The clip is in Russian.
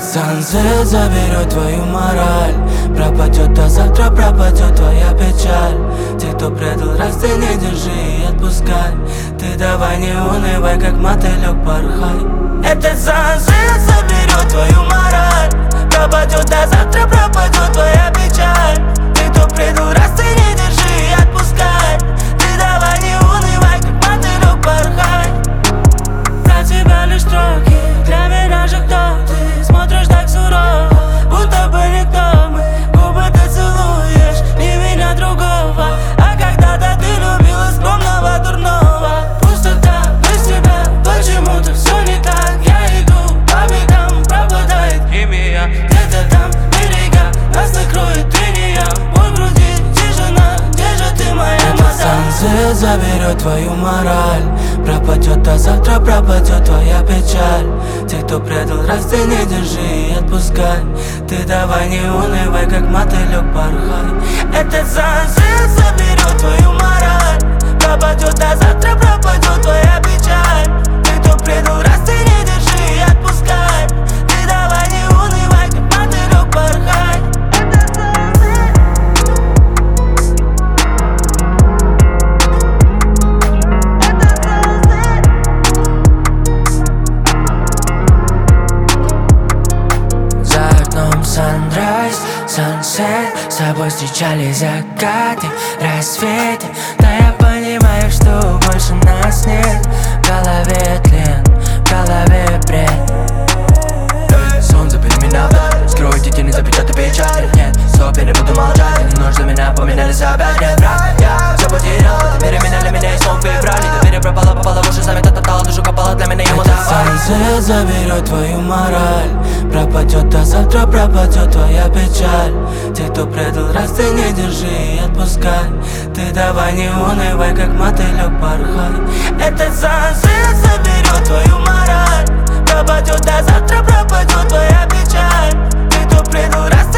Этот сансет заберет твою мораль. Пропадет, а завтра пропадет твоя печаль. Те, кто предал, раз ты не держи и отпускай. Ты давай не унывай, как мотылек порхай. Этот сансет заберет твою мораль. Пропадет, а завтра пропадет твоя печаль. Ты, кто предал, раз ты не держи и отпускай. Ты давай не унывай, как мотылек порхай. Про тебя лишь строки, для меня же кто ты? Смотришь так сурово, будто бы никто мы. Губы ты целуешь, не меня другого. А когда-то ты любила скромного, дурного. Пустота без тебя, почему-то все не так. Я иду по бегам, пропадает химия. Где-то там берега, нас накроет трения. Мой в груди тишина, где же ты, моя мораль? Сансет заберет твою мораль. Пропадет, а завтра пропадет твоя печаль. Те, кто предал, раз ты не держи и отпускай. Ты давай не унывай, как мотылек порхай. Этот сансет заберет твою мораль. Пропадет, а завтра пропадет твоя печаль. Ты, кто предал, раз ты не держи и отпускай. Ты давай не унывай, как мотылек порхай. Sunrise, sunset, с тобой встречались закаты, рассветы. Да я понимаю, что больше нас нет. В голове тлен, в голове бред. Солнце переменял вдаль, скройте тени, запечатай печаль. Нет, стоп, я не буду молчать. Не нужно меня, поменяли себя. Нет, брат, я все потерял. Переменяли меня и снова февраль. Доверие пропало, попало в уши, сами тататала. Душу копала для меня, ему давай. Сансет заберет твою мораль. Пропадет, а завтра пропадет твоя печаль. Те, кто предал, раз ты не держи и отпускай. Ты давай не унывай, как мотылек порхай. Этот сансет заберет твою мораль. Пропадет, а завтра пропадет твоя печаль. Ты, кто предал, раз